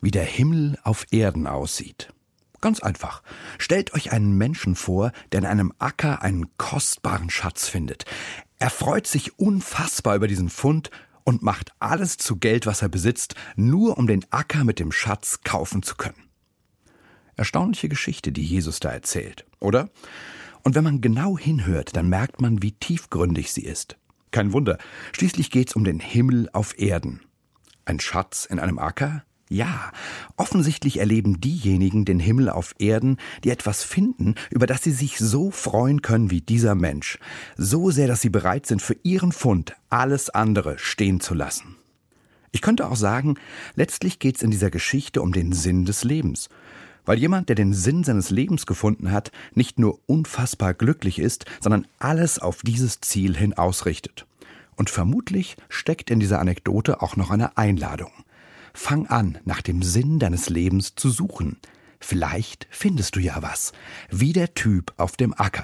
Wie der Himmel auf Erden aussieht. Ganz einfach. Stellt euch einen Menschen vor, der in einem Acker einen kostbaren Schatz findet. Er freut sich unfassbar über diesen Fund und macht alles zu Geld, was er besitzt, nur um den Acker mit dem Schatz kaufen zu können. Erstaunliche Geschichte, die Jesus da erzählt, oder? Und wenn man genau hinhört, dann merkt man, wie tiefgründig sie ist. Kein Wunder, schließlich geht's um den Himmel auf Erden. Ein Schatz in einem Acker? Ja, offensichtlich erleben diejenigen den Himmel auf Erden, die etwas finden, über das sie sich so freuen können wie dieser Mensch. So sehr, dass sie bereit sind, für ihren Fund alles andere stehen zu lassen. Ich könnte auch sagen, letztlich geht's in dieser Geschichte um den Sinn des Lebens. Weil jemand, der den Sinn seines Lebens gefunden hat, nicht nur unfassbar glücklich ist, sondern alles auf dieses Ziel hin ausrichtet. Und vermutlich steckt in dieser Anekdote auch noch eine Einladung. Fang an, nach dem Sinn deines Lebens zu suchen. Vielleicht findest du ja was, wie der Typ auf dem Acker.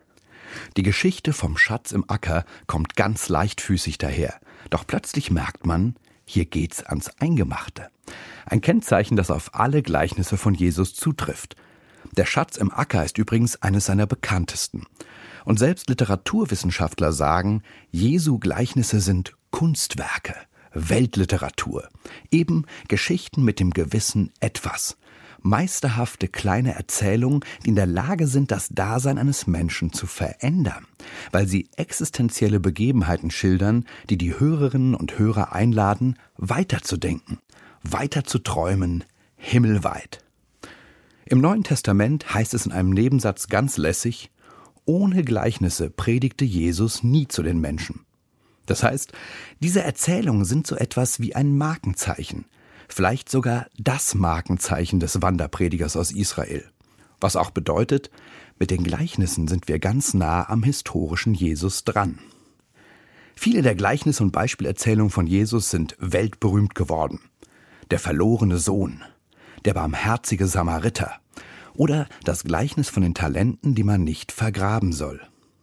Die Geschichte vom Schatz im Acker kommt ganz leichtfüßig daher. Doch plötzlich merkt man, hier geht's ans Eingemachte. Ein Kennzeichen, das auf alle Gleichnisse von Jesus zutrifft. Der Schatz im Acker ist übrigens eines seiner bekanntesten. Und selbst Literaturwissenschaftler sagen, Jesu Gleichnisse sind Kunstwerke. Weltliteratur. Eben Geschichten mit dem gewissen Etwas. Meisterhafte kleine Erzählungen, die in der Lage sind, das Dasein eines Menschen zu verändern, weil sie existenzielle Begebenheiten schildern, die die Hörerinnen und Hörer einladen, weiterzudenken, weiter zu träumen, himmelweit. Im Neuen Testament heißt es in einem Nebensatz ganz lässig, ohne Gleichnisse predigte Jesus nie zu den Menschen. Das heißt, diese Erzählungen sind so etwas wie ein Markenzeichen, vielleicht sogar das Markenzeichen des Wanderpredigers aus Israel. Was auch bedeutet, mit den Gleichnissen sind wir ganz nah am historischen Jesus dran. Viele der Gleichnisse und Beispielerzählungen von Jesus sind weltberühmt geworden. Der verlorene Sohn, der barmherzige Samariter oder das Gleichnis von den Talenten, die man nicht vergraben soll.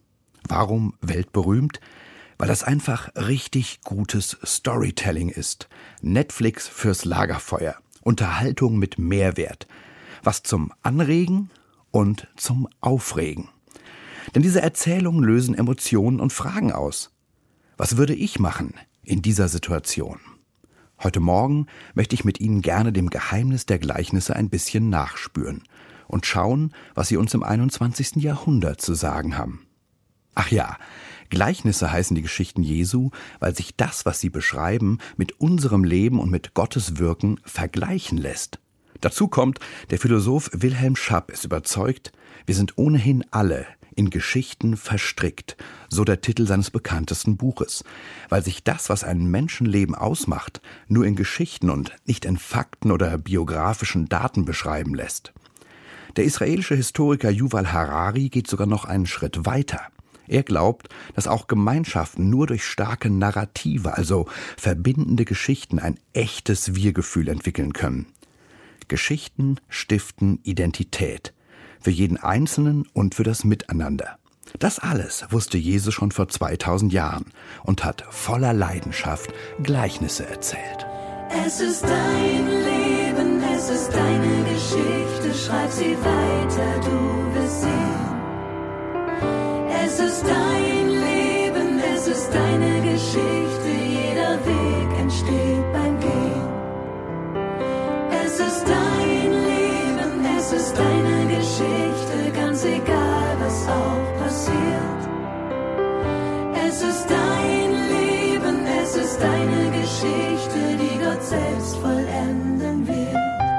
Warum weltberühmt? Weil das einfach richtig gutes Storytelling ist. Netflix fürs Lagerfeuer. Unterhaltung mit Mehrwert. Was zum Anregen und zum Aufregen. Denn diese Erzählungen lösen Emotionen und Fragen aus. Was würde ich machen in dieser Situation? Heute Morgen möchte ich mit Ihnen gerne dem Geheimnis der Gleichnisse ein bisschen nachspüren und schauen, was sie uns im 21. Jahrhundert zu sagen haben. Ach ja, Gleichnisse heißen die Geschichten Jesu, weil sich das, was sie beschreiben, mit unserem Leben und mit Gottes Wirken vergleichen lässt. Dazu kommt, der Philosoph Wilhelm Schapp ist überzeugt, wir sind ohnehin alle in Geschichten verstrickt, so der Titel seines bekanntesten Buches, weil sich das, was ein Menschenleben ausmacht, nur in Geschichten und nicht in Fakten oder biografischen Daten beschreiben lässt. Der israelische Historiker Yuval Harari geht sogar noch einen Schritt weiter. Er glaubt, dass auch Gemeinschaften nur durch starke Narrative, also verbindende Geschichten, ein echtes Wir-Gefühl entwickeln können. Geschichten stiften Identität. Für jeden Einzelnen und für das Miteinander. Das alles wusste Jesus schon vor 2000 Jahren und hat voller Leidenschaft Gleichnisse erzählt. Es ist dein Leben, es ist deine Geschichte, schreib sie weiter, du wirst sehen. Es ist dein Leben, es ist deine Geschichte, jeder Weg entsteht beim Gehen. Es ist dein Leben, es ist deine Geschichte, ganz egal, was auch passiert. Es ist dein Leben, es ist deine Geschichte, die Gott selbst vollenden wird.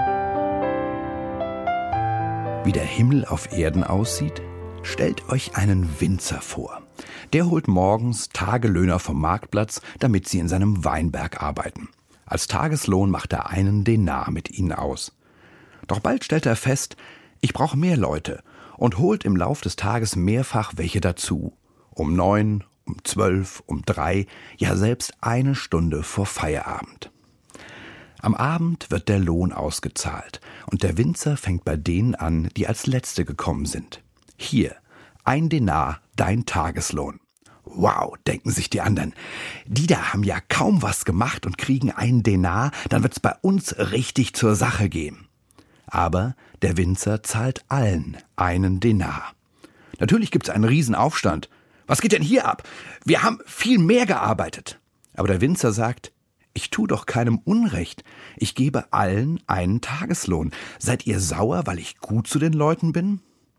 Wie der Himmel auf Erden aussieht? Stellt euch einen Winzer vor. Der holt morgens Tagelöhner vom Marktplatz, damit sie in seinem Weinberg arbeiten. Als Tageslohn macht er einen Denar mit ihnen aus. Doch bald stellt er fest, ich brauche mehr Leute und holt im Lauf des Tages mehrfach welche dazu. Um 9, um 12, um 3, ja selbst eine Stunde vor Feierabend. Am Abend wird der Lohn ausgezahlt und der Winzer fängt bei denen an, die als Letzte gekommen sind. Hier, 1 Denar, dein Tageslohn. Wow, denken sich die anderen. Die da haben ja kaum was gemacht und kriegen einen Denar, dann wird's bei uns richtig zur Sache gehen. Aber der Winzer zahlt allen einen Denar. Natürlich gibt's einen Riesenaufstand. Was geht denn hier ab? Wir haben viel mehr gearbeitet. Aber der Winzer sagt, ich tu doch keinem Unrecht. Ich gebe allen einen Tageslohn. Seid ihr sauer, weil ich gut zu den Leuten bin?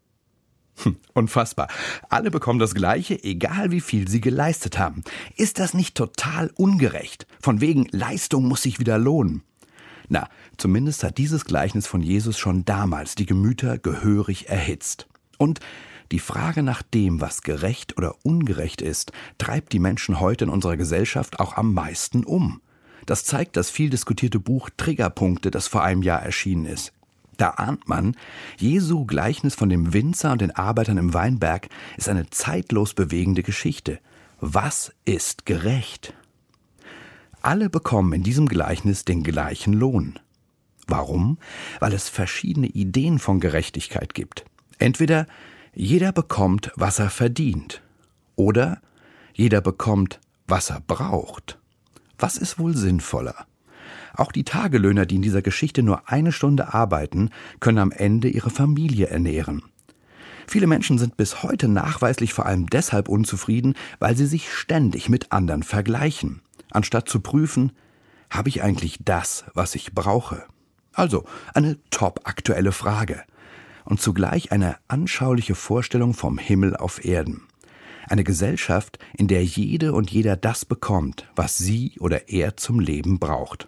Unfassbar. Alle bekommen das Gleiche, egal wie viel sie geleistet haben. Ist das nicht total ungerecht? Von wegen Leistung muss sich wieder lohnen. Na, zumindest hat dieses Gleichnis von Jesus schon damals die Gemüter gehörig erhitzt. Und die Frage nach dem, was gerecht oder ungerecht ist, treibt die Menschen heute in unserer Gesellschaft auch am meisten um. Das zeigt das viel diskutierte Buch Triggerpunkte, das vor einem Jahr erschienen ist. Da ahnt man, Jesu Gleichnis von dem Winzer und den Arbeitern im Weinberg ist eine zeitlos bewegende Geschichte. Was ist gerecht? Alle bekommen in diesem Gleichnis den gleichen Lohn. Warum? Weil es verschiedene Ideen von Gerechtigkeit gibt. Entweder jeder bekommt, was er verdient, oder jeder bekommt, was er braucht. Was ist wohl sinnvoller? Auch die Tagelöhner, die in dieser Geschichte nur 1 Stunde arbeiten, können am Ende ihre Familie ernähren. Viele Menschen sind bis heute nachweislich vor allem deshalb unzufrieden, weil sie sich ständig mit anderen vergleichen, anstatt zu prüfen, habe ich eigentlich das, was ich brauche? Also eine top-aktuelle Frage und zugleich eine anschauliche Vorstellung vom Himmel auf Erden. Eine Gesellschaft, in der jede und jeder das bekommt, was sie oder er zum Leben braucht.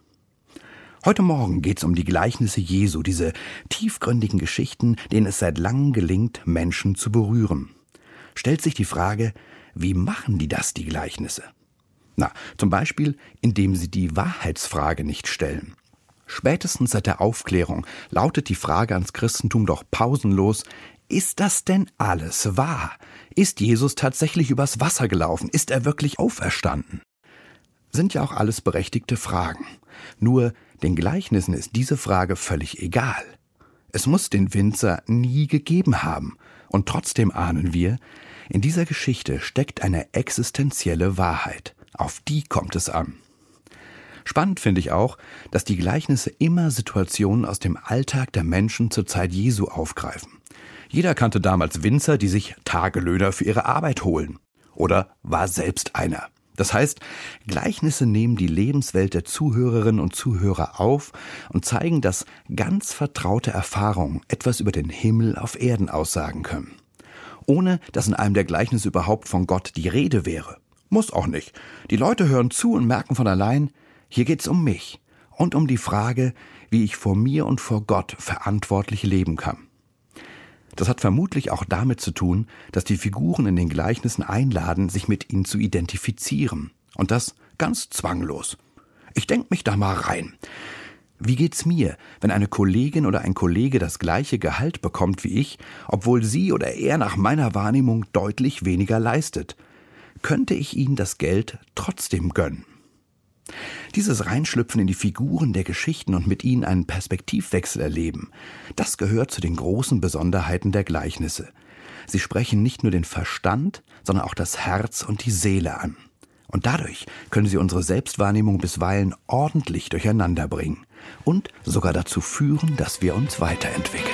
Heute Morgen geht's um die Gleichnisse Jesu, diese tiefgründigen Geschichten, denen es seit langem gelingt, Menschen zu berühren. Stellt sich die Frage, wie machen die das, die Gleichnisse? Na, zum Beispiel, indem sie die Wahrheitsfrage nicht stellen. Spätestens seit der Aufklärung lautet die Frage ans Christentum doch pausenlos, ist das denn alles wahr? Ist Jesus tatsächlich übers Wasser gelaufen? Ist er wirklich auferstanden? Sind ja auch alles berechtigte Fragen. Nur den Gleichnissen ist diese Frage völlig egal. Es muss den Winzer nie gegeben haben. Und trotzdem ahnen wir, in dieser Geschichte steckt eine existenzielle Wahrheit. Auf die kommt es an. Spannend finde ich auch, dass die Gleichnisse immer Situationen aus dem Alltag der Menschen zur Zeit Jesu aufgreifen. Jeder kannte damals Winzer, die sich Tagelöhner für ihre Arbeit holen. Oder war selbst einer. Das heißt, Gleichnisse nehmen die Lebenswelt der Zuhörerinnen und Zuhörer auf und zeigen, dass ganz vertraute Erfahrungen etwas über den Himmel auf Erden aussagen können. Ohne dass in einem der Gleichnisse überhaupt von Gott die Rede wäre. Muss auch nicht. Die Leute hören zu und merken von allein, hier geht's um mich und um die Frage, wie ich vor mir und vor Gott verantwortlich leben kann. Das hat vermutlich auch damit zu tun, dass die Figuren in den Gleichnissen einladen, sich mit ihnen zu identifizieren. Und das ganz zwanglos. Ich denk mich da mal rein. Wie geht's mir, wenn eine Kollegin oder ein Kollege das gleiche Gehalt bekommt wie ich, obwohl sie oder er nach meiner Wahrnehmung deutlich weniger leistet? Könnte ich ihnen das Geld trotzdem gönnen? Dieses Reinschlüpfen in die Figuren der Geschichten und mit ihnen einen Perspektivwechsel erleben, das gehört zu den großen Besonderheiten der Gleichnisse. Sie sprechen nicht nur den Verstand, sondern auch das Herz und die Seele an. Und dadurch können sie unsere Selbstwahrnehmung bisweilen ordentlich durcheinander bringen und sogar dazu führen, dass wir uns weiterentwickeln.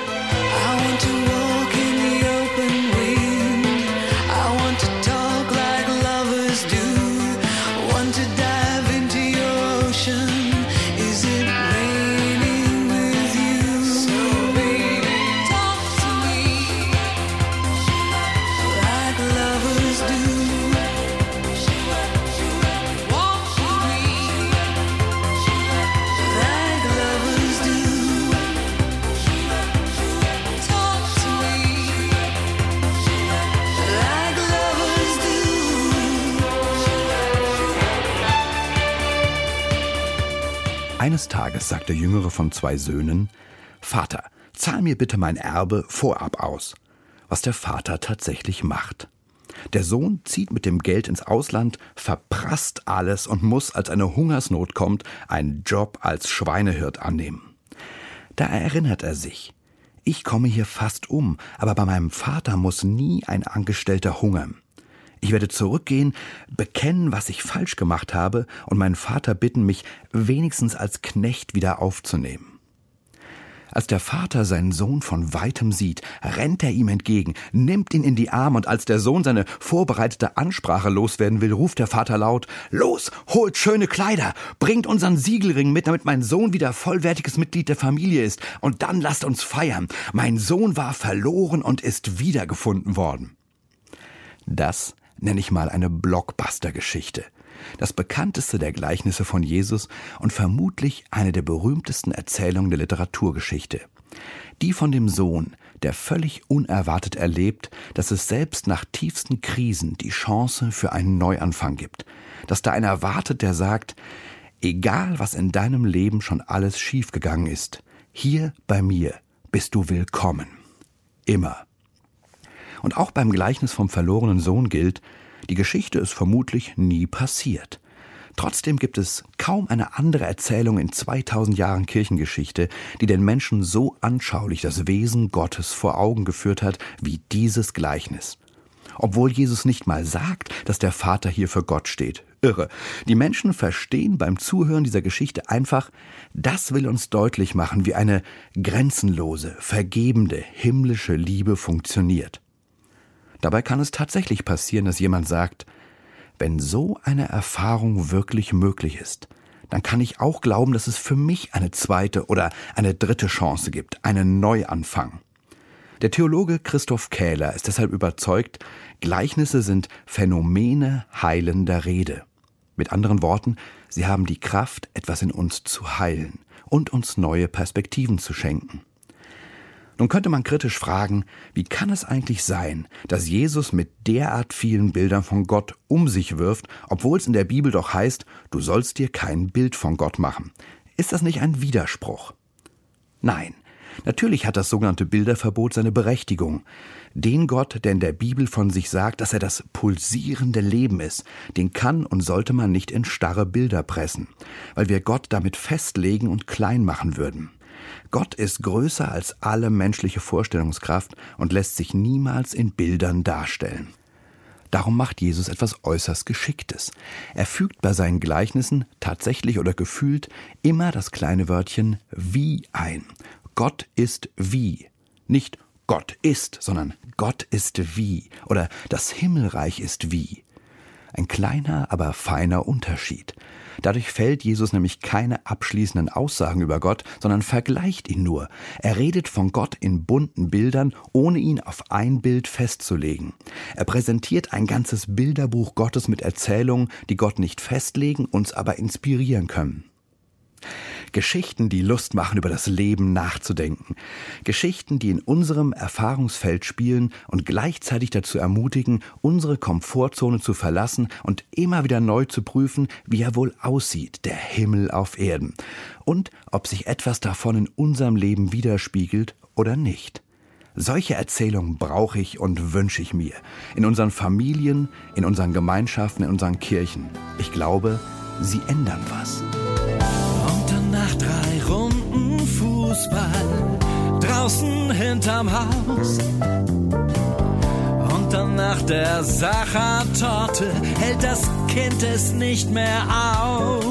Eines Tages sagt der Jüngere von 2 Söhnen, »Vater, zahl mir bitte mein Erbe vorab aus«, was der Vater tatsächlich macht. Der Sohn zieht mit dem Geld ins Ausland, verprasst alles und muss, als eine Hungersnot kommt, einen Job als Schweinehirt annehmen. Da erinnert er sich, ich komme hier fast um, aber bei meinem Vater muss nie ein Angestellter hungern. Ich werde zurückgehen, bekennen, was ich falsch gemacht habe und meinen Vater bitten, mich wenigstens als Knecht wieder aufzunehmen. Als der Vater seinen Sohn von weitem sieht, rennt er ihm entgegen, nimmt ihn in die Arme und als der Sohn seine vorbereitete Ansprache loswerden will, ruft der Vater laut: »Los, holt schöne Kleider, bringt unseren Siegelring mit, damit mein Sohn wieder vollwertiges Mitglied der Familie ist und dann lasst uns feiern. Mein Sohn war verloren und ist wiedergefunden worden.« Das nenne ich mal eine Blockbuster-Geschichte. Das bekannteste der Gleichnisse von Jesus und vermutlich eine der berühmtesten Erzählungen der Literaturgeschichte. Die von dem Sohn, der völlig unerwartet erlebt, dass es selbst nach tiefsten Krisen die Chance für einen Neuanfang gibt. Dass da einer wartet, der sagt: Egal, was in deinem Leben schon alles schiefgegangen ist, hier bei mir bist du willkommen. Immer. Und auch beim Gleichnis vom verlorenen Sohn gilt: Die Geschichte ist vermutlich nie passiert. Trotzdem gibt es kaum eine andere Erzählung in 2000 Jahren Kirchengeschichte, die den Menschen so anschaulich das Wesen Gottes vor Augen geführt hat wie dieses Gleichnis. Obwohl Jesus nicht mal sagt, dass der Vater hier für Gott steht. Irre. Die Menschen verstehen beim Zuhören dieser Geschichte einfach: Das will uns deutlich machen, wie eine grenzenlose, vergebende, himmlische Liebe funktioniert. Dabei kann es tatsächlich passieren, dass jemand sagt: Wenn so eine Erfahrung wirklich möglich ist, dann kann ich auch glauben, dass es für mich eine zweite oder eine dritte Chance gibt, einen Neuanfang. Der Theologe Christoph Kähler ist deshalb überzeugt, Gleichnisse sind Phänomene heilender Rede. Mit anderen Worten, sie haben die Kraft, etwas in uns zu heilen und uns neue Perspektiven zu schenken. Nun könnte man kritisch fragen, wie kann es eigentlich sein, dass Jesus mit derart vielen Bildern von Gott um sich wirft, obwohl es in der Bibel doch heißt, du sollst dir kein Bild von Gott machen. Ist das nicht ein Widerspruch? Nein, natürlich hat das sogenannte Bilderverbot seine Berechtigung. Den Gott, der in der Bibel von sich sagt, dass er das pulsierende Leben ist, den kann und sollte man nicht in starre Bilder pressen, weil wir Gott damit festlegen und klein machen würden. Gott ist größer als alle menschliche Vorstellungskraft und lässt sich niemals in Bildern darstellen. Darum macht Jesus etwas äußerst Geschicktes. Er fügt bei seinen Gleichnissen, tatsächlich oder gefühlt, immer das kleine Wörtchen wie ein. Gott ist wie. Nicht Gott ist, sondern Gott ist wie. Oder das Himmelreich ist wie. Ein kleiner, aber feiner Unterschied. Dadurch fällt Jesus nämlich keine abschließenden Aussagen über Gott, sondern vergleicht ihn nur. Er redet von Gott in bunten Bildern, ohne ihn auf ein Bild festzulegen. Er präsentiert ein ganzes Bilderbuch Gottes mit Erzählungen, die Gott nicht festlegen, uns aber inspirieren können. Geschichten, die Lust machen, über das Leben nachzudenken. Geschichten, die in unserem Erfahrungsfeld spielen und gleichzeitig dazu ermutigen, unsere Komfortzone zu verlassen und immer wieder neu zu prüfen, wie er wohl aussieht, der Himmel auf Erden. Und ob sich etwas davon in unserem Leben widerspiegelt oder nicht. Solche Erzählungen brauche ich und wünsche ich mir. In unseren Familien, in unseren Gemeinschaften, in unseren Kirchen. Ich glaube, sie ändern was. Nach 3 Runden Fußball, draußen hinterm Haus. Und dann nach der Sachertorte hält das Kind es nicht mehr aus.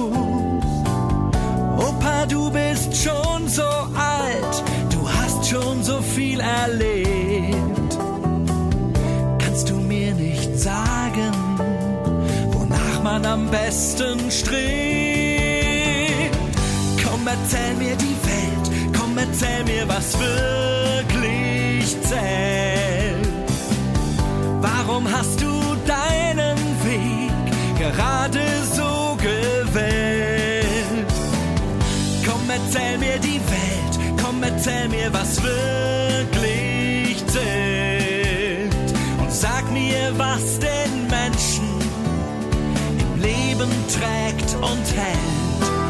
Opa, du bist schon so alt, du hast schon so viel erlebt. Kannst du mir nicht sagen, wonach man am besten strebt? Komm, erzähl mir die Welt, komm, erzähl mir, was wirklich zählt. Warum hast du deinen Weg gerade so gewählt? Komm, erzähl mir die Welt, komm, erzähl mir, was wirklich zählt. Und sag mir, was den Menschen im Leben trägt und hält.